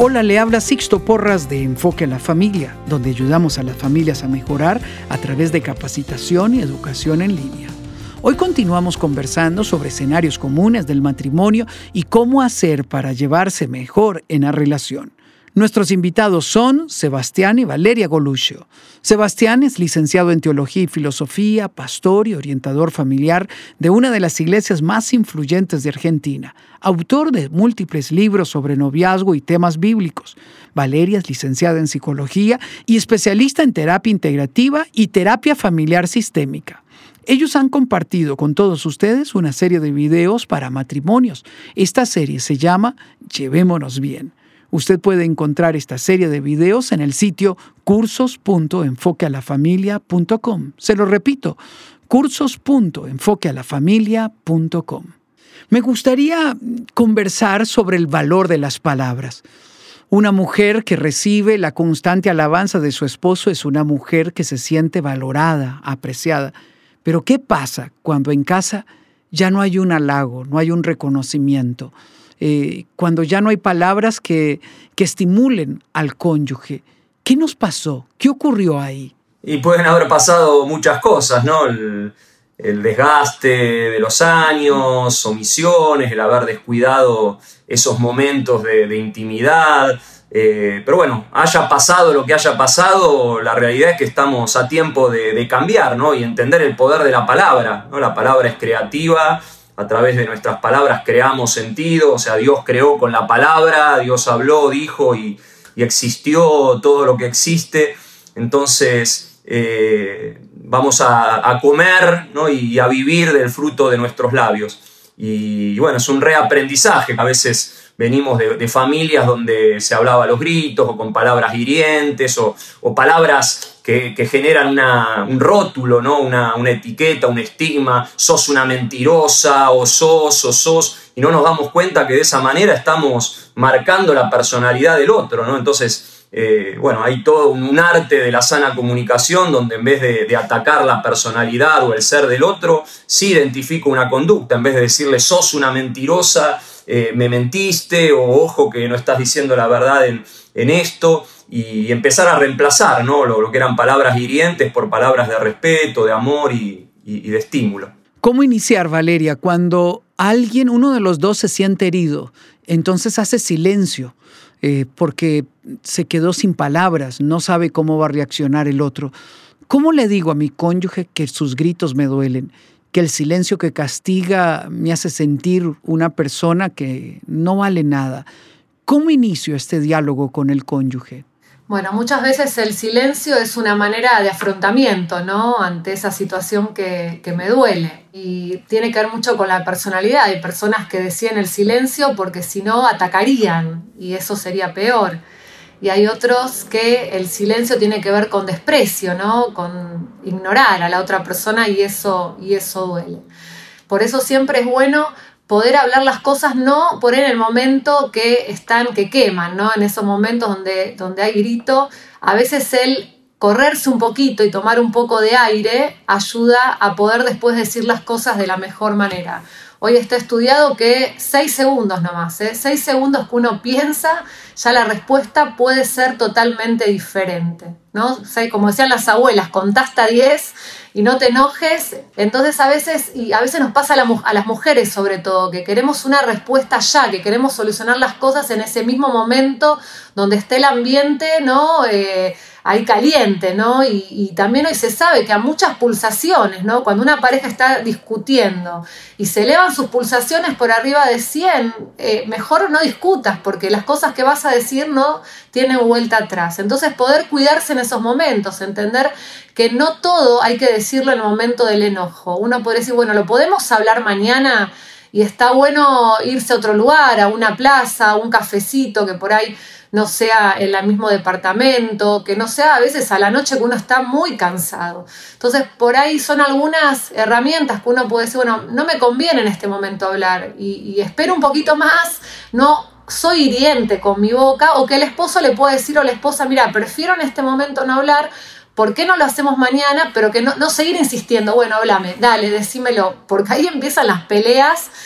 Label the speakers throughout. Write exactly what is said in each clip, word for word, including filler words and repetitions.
Speaker 1: Hola, le habla Sixto Porras de Enfoque a la Familia, donde ayudamos a las familias a mejorar a través de capacitación y educación en línea. Hoy continuamos conversando sobre escenarios comunes del matrimonio y cómo hacer para llevarse mejor en la relación. Nuestros invitados son Sebastián y Valeria Goluccio. Sebastián es licenciado en Teología y Filosofía, pastor y orientador familiar de una de las iglesias más influyentes de Argentina, autor de múltiples libros sobre noviazgo y temas bíblicos. Valeria es licenciada en Psicología y especialista en terapia integrativa y terapia familiar sistémica. Ellos han compartido con todos ustedes una serie de videos para matrimonios. Esta serie se llama Llevémonos Bien. Usted puede encontrar esta serie de videos en el sitio cursos punto enfoque a la familia punto com. Se lo repito, cursos punto enfoque a la familia punto com. Me gustaría conversar sobre el valor de las palabras. Una mujer que recibe la constante alabanza de su esposo es una mujer que se siente valorada, apreciada. Pero ¿qué pasa cuando en casa ya no hay un halago, no hay un reconocimiento? Eh, cuando ya no hay palabras que, que estimulen al cónyuge. ¿Qué nos pasó? ¿Qué ocurrió ahí?
Speaker 2: Y pueden haber pasado muchas cosas, ¿no? El, el desgaste de los años, omisiones, el haber descuidado esos momentos de, de intimidad. Eh, pero bueno, haya pasado lo que haya pasado, la realidad es que estamos a tiempo de, de cambiar, ¿no? Y entender el poder de la palabra, ¿no? La palabra es creativa. A través de nuestras palabras creamos sentido, o sea, Dios creó con la palabra, Dios habló, dijo y, y existió todo lo que existe. Entonces eh, vamos a, a comer, ¿no? y, y a vivir del fruto de nuestros labios. Y, y bueno, es un reaprendizaje. A veces venimos de, de familias donde se hablaba a los gritos o con palabras hirientes o, o palabras que, que generan una, un rótulo, ¿no? una, una etiqueta, un estigma. Sos una mentirosa o sos o sos. Y no nos damos cuenta que de esa manera estamos marcando la personalidad del otro, ¿no? Entonces, eh, bueno, hay todo un, un arte de la sana comunicación donde en vez de, de atacar la personalidad o el ser del otro, sí identifico una conducta. En vez de decirle sos una mentirosa, Eh, me mentiste, o ojo que no estás diciendo la verdad en, en esto, y empezar a reemplazar, ¿no? lo, lo que eran palabras hirientes por palabras de respeto, de amor y, y, y de estímulo.
Speaker 1: ¿Cómo iniciar, Valeria, cuando alguien, uno de los dos se siente herido? Entonces hace silencio eh, porque se quedó sin palabras, no sabe cómo va a reaccionar el otro. ¿Cómo le digo a mi cónyuge que sus gritos me duelen? Que el silencio que castiga me hace sentir una persona que no vale nada. ¿Cómo inicio este diálogo con el cónyuge?
Speaker 3: Bueno, muchas veces el silencio es una manera de afrontamiento, ¿no? Ante esa situación que, que me duele. Y tiene que ver mucho con la personalidad. Hay personas que deciden el silencio porque si no atacarían y eso sería peor. Y hay otros que el silencio tiene que ver con desprecio, ¿no? Con ignorar a la otra persona y eso, y eso duele. Por eso siempre es bueno poder hablar las cosas, no por en el momento que están, que queman, ¿no? En esos momentos donde, donde hay grito, a veces el correrse un poquito y tomar un poco de aire ayuda a poder después decir las cosas de la mejor manera. Hoy está estudiado que seis segundos nomás, ¿eh? seis segundos que uno piensa, ya la respuesta puede ser totalmente diferente, ¿no? O sea, como decían las abuelas, contá hasta diez y no te enojes. Entonces a veces, y a veces nos pasa a, la, a las mujeres sobre todo, que queremos una respuesta ya, que queremos solucionar las cosas en ese mismo momento donde esté el ambiente, ¿no? Eh, ahí caliente, ¿no? Y, y también hoy se sabe que a muchas pulsaciones, ¿no? Cuando una pareja está discutiendo y se elevan sus pulsaciones por arriba de cien, eh, mejor no discutas porque las cosas que vas a decir no tienen vuelta atrás. Entonces poder cuidarse en esos momentos, entender que no todo hay que decirlo en el momento del enojo. Uno puede decir, bueno, lo podemos hablar mañana y está bueno irse a otro lugar, a una plaza, a un cafecito que por ahí no sea en el mismo departamento, que no sea a veces a la noche que uno está muy cansado. Entonces, por ahí son algunas herramientas que uno puede decir, bueno, no me conviene en este momento hablar y, y espero un poquito más, no soy hiriente con mi boca, o que el esposo le pueda decir o la esposa, mira, prefiero en este momento no hablar, ¿por qué no lo hacemos mañana? Pero que no, no seguir insistiendo, bueno, háblame, dale, decímelo, porque ahí empiezan las peleas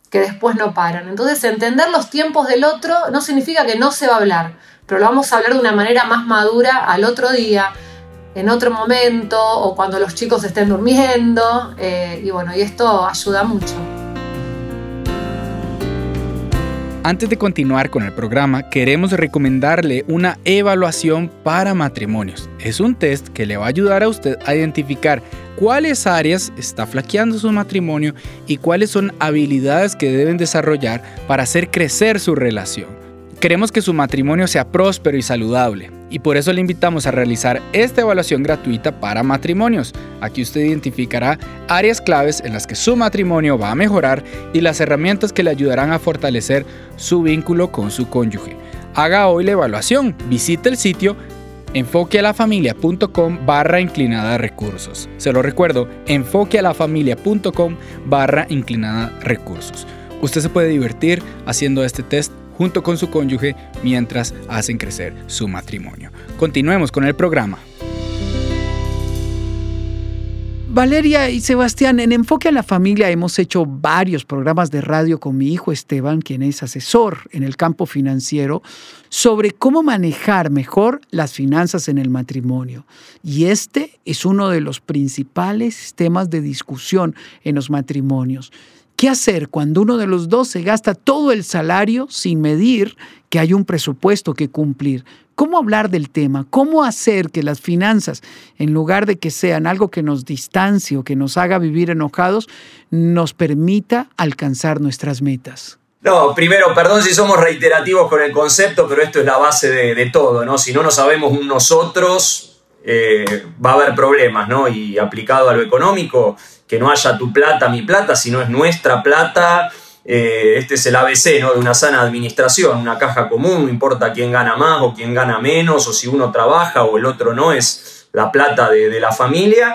Speaker 3: que después no paran. Entonces, entender los tiempos del otro no significa que no se va a hablar, pero lo vamos a hablar de una manera más madura al otro día, en otro momento, o cuando los chicos estén durmiendo, eh, y bueno, y esto ayuda mucho.
Speaker 4: Antes de continuar con el programa, queremos recomendarle una evaluación para matrimonios. Es un test que le va a ayudar a usted a identificar cuáles áreas está flaqueando su matrimonio y cuáles son habilidades que deben desarrollar para hacer crecer su relación. Queremos que su matrimonio sea próspero y saludable, y por eso le invitamos a realizar esta evaluación gratuita para matrimonios. Aquí usted identificará áreas claves en las que su matrimonio va a mejorar y las herramientas que le ayudarán a fortalecer su vínculo con su cónyuge. Haga hoy la evaluación. Visite el sitio enfoquealafamilia.com barra inclinada recursos. Se lo recuerdo, enfoquealafamilia.com barra inclinada recursos. Usted se puede divertir haciendo este test junto con su cónyuge mientras hacen crecer su matrimonio. Continuemos con el programa.
Speaker 1: Valeria y Sebastián, en Enfoque a la Familia hemos hecho varios programas de radio con mi hijo Esteban, quien es asesor en el campo financiero, sobre cómo manejar mejor las finanzas en el matrimonio. Y este es uno de los principales temas de discusión en los matrimonios. ¿Qué hacer cuando uno de los dos se gasta todo el salario sin medir que hay un presupuesto que cumplir? ¿Cómo hablar del tema? ¿Cómo hacer que las finanzas, en lugar de que sean algo que nos distancie o que nos haga vivir enojados, nos permita alcanzar nuestras metas?
Speaker 2: No, primero, perdón si somos reiterativos con el concepto, pero esto es la base de, de todo, ¿no? Si no nos sabemos nosotros, eh, va a haber problemas, ¿no? Y aplicado a lo económico, que no haya tu plata, mi plata, sino es nuestra plata. Eh, este es el A B C, ¿no? De una sana administración, una caja común, no importa quién gana más o quién gana menos, o si uno trabaja o el otro no, es la plata de, de la familia.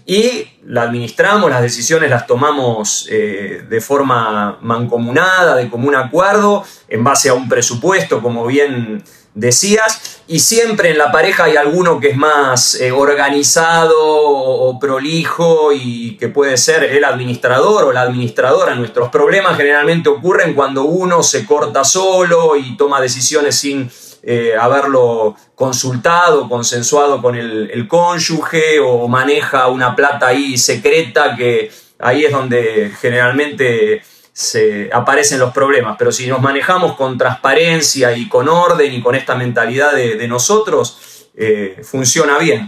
Speaker 2: Y la administramos, las decisiones las tomamos eh, de forma mancomunada, de común acuerdo, en base a un presupuesto, como bien decías, y siempre en la pareja hay alguno que es más eh, organizado o, o prolijo y que puede ser el administrador o la administradora. Nuestros problemas generalmente ocurren cuando uno se corta solo y toma decisiones sin eh, haberlo consultado, consensuado con el, el cónyuge, o maneja una plata ahí secreta, que ahí es donde generalmente se aparecen los problemas. Pero si nos manejamos con transparencia y con orden y con esta mentalidad de, de nosotros, eh, funciona bien.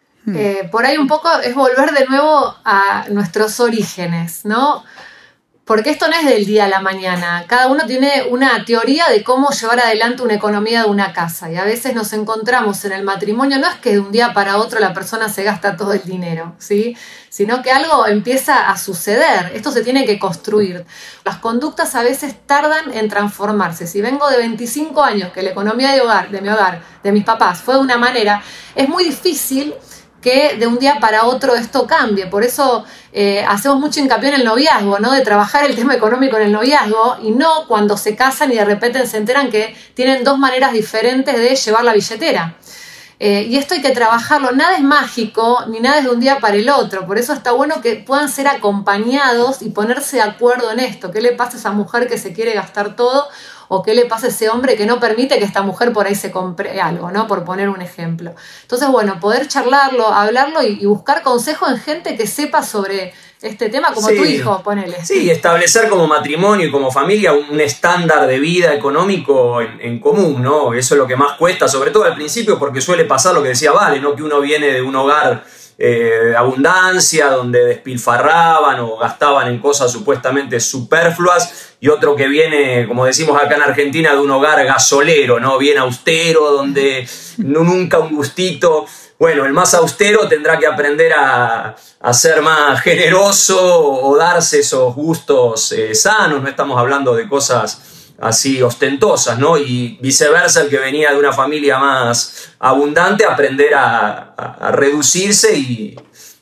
Speaker 3: Eh, por ahí un poco es volver de nuevo a nuestros orígenes, ¿no? Porque esto no es del día a la mañana. Cada uno tiene una teoría de cómo llevar adelante una economía de una casa. Y a veces nos encontramos en el matrimonio, no es que de un día para otro la persona se gasta todo el dinero, ¿sí? Sino que algo empieza a suceder. Esto se tiene que construir. Las conductas a veces tardan en transformarse. Si vengo de veinticinco años, que la economía de hogar, de mi hogar, de mis papás, fue de una manera, es muy difícil que de un día para otro esto cambie. Por eso eh, hacemos mucho hincapié en el noviazgo, ¿no? De trabajar el tema económico en el noviazgo, y no cuando se casan y de repente se enteran que tienen dos maneras diferentes de llevar la billetera. Eh, y esto hay que trabajarlo. Nada es mágico, ni nada es de un día para el otro. Por eso está bueno que puedan ser acompañados y ponerse de acuerdo en esto. ¿Qué le pasa a esa mujer que se quiere gastar todo? ¿O qué le pasa a ese hombre que no permite que esta mujer por ahí se compre algo, ¿no? Por poner un ejemplo. Entonces, bueno, poder charlarlo, hablarlo y, y buscar consejo en gente que sepa sobre este tema, como sí. Tu hijo, ponele.
Speaker 2: Sí, establecer como matrimonio y como familia un estándar de vida económico en, en común, ¿no? Eso es lo que más cuesta, sobre todo al principio, porque suele pasar lo que decía Vale, ¿no? Que uno viene de un hogar Eh, de abundancia, donde despilfarraban o gastaban en cosas supuestamente superfluas, y otro que viene, como decimos acá en Argentina, de un hogar gasolero, ¿no? Bien austero, donde no, nunca un gustito. Bueno, el más austero tendrá que aprender a, a ser más generoso o darse esos gustos eh, sanos. No estamos hablando de cosas así ostentosas, ¿no? Y viceversa, el que venía de una familia más abundante, aprender a, a, a reducirse y,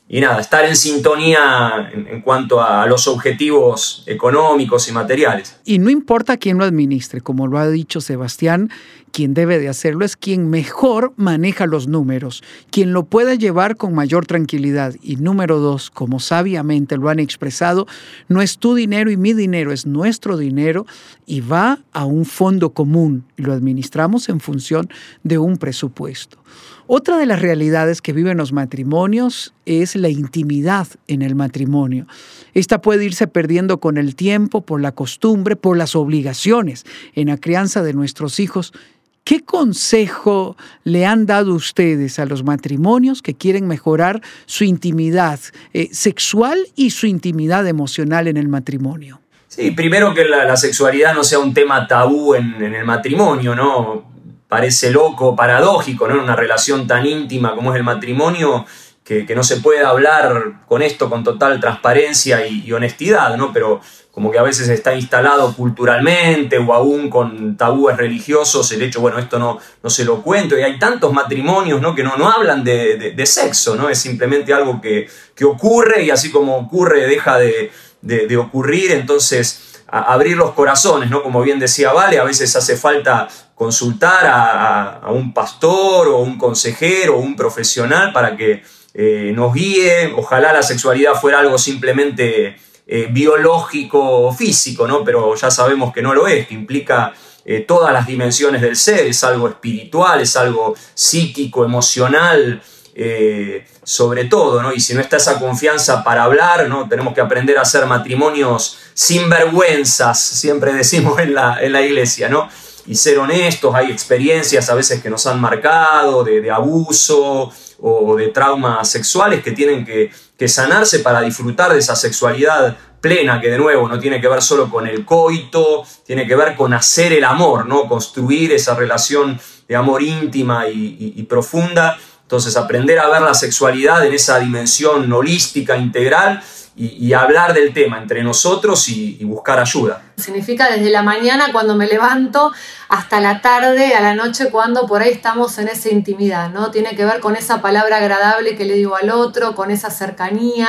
Speaker 2: y nada, estar en sintonía en, en cuanto a los objetivos económicos y materiales.
Speaker 1: Y no importa quién lo administre, como lo ha dicho Sebastián, quien debe de hacerlo es quien mejor maneja los números, quien lo puede llevar con mayor tranquilidad. Y número dos, como sabiamente lo han expresado, no es tu dinero y mi dinero, es nuestro dinero y va a un fondo común y lo administramos en función de un presupuesto. Otra de las realidades que viven los matrimonios es la intimidad en el matrimonio. Esta puede irse perdiendo con el tiempo, por la costumbre, por las obligaciones en la crianza de nuestros hijos. ¿Qué consejo le han dado ustedes a los matrimonios que quieren mejorar su intimidad eh, sexual y su intimidad emocional en el matrimonio?
Speaker 2: Sí, primero que la, la sexualidad no sea un tema tabú en, en el matrimonio, ¿no? Parece loco, paradójico, ¿no? En una relación tan íntima como es el matrimonio, que, que no se puede hablar con esto con total transparencia y, y honestidad, ¿no? Pero como que a veces está instalado culturalmente o aún con tabúes religiosos el hecho, bueno, esto no, no se lo cuento. Y hay tantos matrimonios, ¿no? Que no, no hablan de, de, de sexo, ¿no? Es simplemente algo que, que ocurre y así como ocurre deja de, de, de ocurrir. Entonces, a abrir los corazones, ¿no? Como bien decía Vale, a veces hace falta consultar a, a, a un pastor o un consejero o un profesional para que eh, nos guíe. Ojalá la sexualidad fuera algo simplemente eh, biológico o físico, ¿no? Pero ya sabemos que no lo es, que implica eh, todas las dimensiones del ser, es algo espiritual, es algo psíquico, emocional, eh, sobre todo, ¿no? Y si no está esa confianza para hablar, ¿no? Tenemos que aprender a hacer matrimonios sin vergüenzas, siempre decimos en la, en la iglesia, ¿no? Y ser honestos. Hay experiencias a veces que nos han marcado de, de abuso o de traumas sexuales que tienen que, que sanarse para disfrutar de esa sexualidad plena, que de nuevo no tiene que ver solo con el coito, tiene que ver con hacer el amor, ¿no? Construir esa relación de amor íntima y, y, y profunda. Entonces, aprender a ver la sexualidad en esa dimensión holística, integral, y, y hablar del tema entre nosotros y, y buscar ayuda.
Speaker 3: Significa desde la mañana cuando me levanto hasta la tarde, a la noche cuando por ahí estamos en esa intimidad, ¿no? Tiene que ver con esa palabra agradable que le digo al otro, con esa cercanía,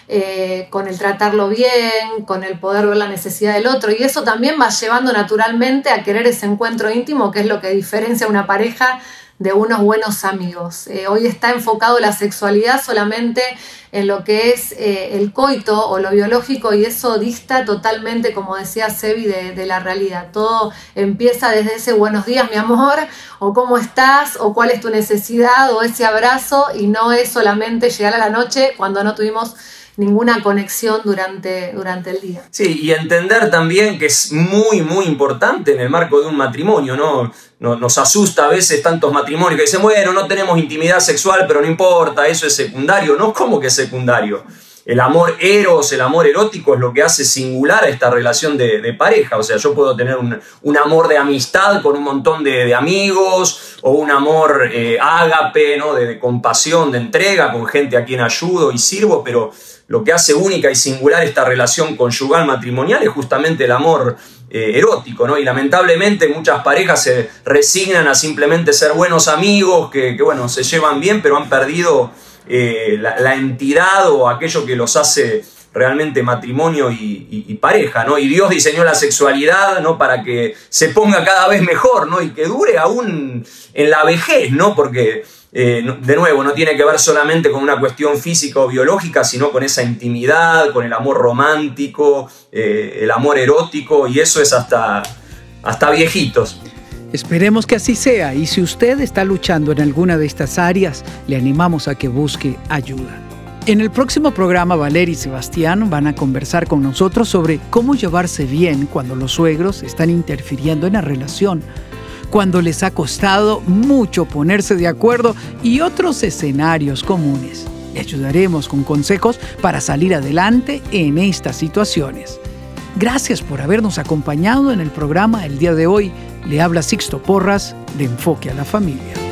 Speaker 3: eh, con el tratarlo bien, con el poder ver la necesidad del otro. Y eso también va llevando naturalmente a querer ese encuentro íntimo, que es lo que diferencia a una pareja de unos buenos amigos. Eh, hoy está enfocado la sexualidad solamente en lo que es eh, el coito o lo biológico, y eso dista totalmente, como decía Sebi, de, de la realidad. Todo empieza desde ese buenos días, mi amor, o cómo estás, o cuál es tu necesidad, o ese abrazo, y no es solamente llegar a la noche cuando no tuvimos ninguna conexión durante, durante el día.
Speaker 2: Sí, y entender también que es muy, muy importante en el marco de un matrimonio, ¿no? Nos asusta a veces tantos matrimonios que dicen, bueno, no tenemos intimidad sexual, pero no importa, eso es secundario. No, ¿cómo que es secundario? El amor eros, el amor erótico es lo que hace singular a esta relación de, de pareja. O sea, yo puedo tener un, un amor de amistad con un montón de, de amigos, o un amor eh, ágape, ¿no? De, de compasión, de entrega, con gente a quien ayudo y sirvo, pero lo que hace única y singular esta relación conyugal matrimonial es justamente el amor eh, erótico, ¿no? Y lamentablemente muchas parejas se resignan a simplemente ser buenos amigos, que, que bueno, se llevan bien, pero han perdido eh, la, la entidad o aquello que los hace realmente matrimonio y, y, y pareja, ¿no? Y Dios diseñó la sexualidad, ¿no? Para que se ponga cada vez mejor, ¿no? Y que dure aún en la vejez, ¿no? Porque Eh, de nuevo, no tiene que ver solamente con una cuestión física o biológica, sino con esa intimidad, con el amor romántico, eh, el amor erótico, y eso es hasta, hasta viejitos.
Speaker 1: Esperemos que así sea, y si usted está luchando en alguna de estas áreas, le animamos a que busque ayuda. En el próximo programa, Valeria y Sebastián van a conversar con nosotros sobre cómo llevarse bien cuando los suegros están interfiriendo en la relación, cuando les ha costado mucho ponerse de acuerdo y otros escenarios comunes. Le ayudaremos con consejos para salir adelante en estas situaciones. Gracias por habernos acompañado en el programa el día de hoy. Le habla Sixto Porras de Enfoque a la Familia.